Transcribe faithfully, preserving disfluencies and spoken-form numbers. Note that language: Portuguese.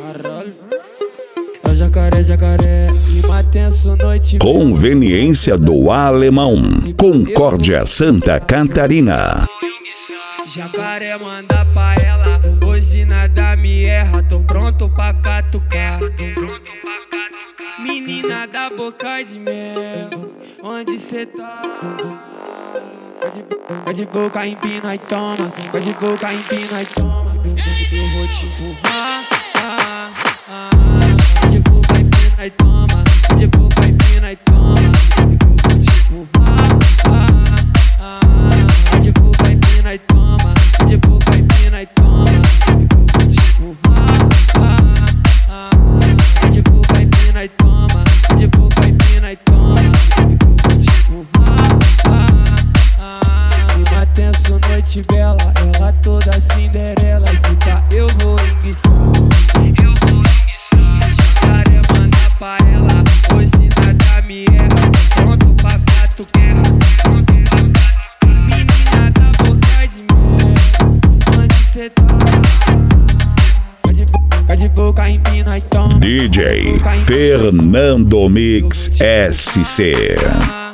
Caralho. É o jacaré, jacaré. Clima tenso, noite. Conveniência do Alemão. Concórdia, Santa Catarina. Jacaré manda pra ela, hoje nada me erra, tô pronto pra catucar. Tô pronto pra catucar. Menina da boca de mel, onde cê tá? Vai de boca, empina e toma. Vai de boca, empina e toma. Eu vou te empurrar. Vai de boca, empina e toma. Vai de boca, empina e toma. Eu vou te empurrar. Vai de boca, empina e toma. Vai de boca, empina e toma. Eu vou te empurrar. Vai de boca, empina e toma. Vai de boca, empina e toma. Eu vou te empurrar. Clima tenso, noite bela, ela toda Cinderela. Se pá, eu vou enguiçar. Eu vou enguiçar. Jacaré manda pra ela, hoje nada me erra. Pronto pra catucar. Menina da boca de mel, onde cê tá? Vai de boca, empina e toma. D J Fernando Mix S C.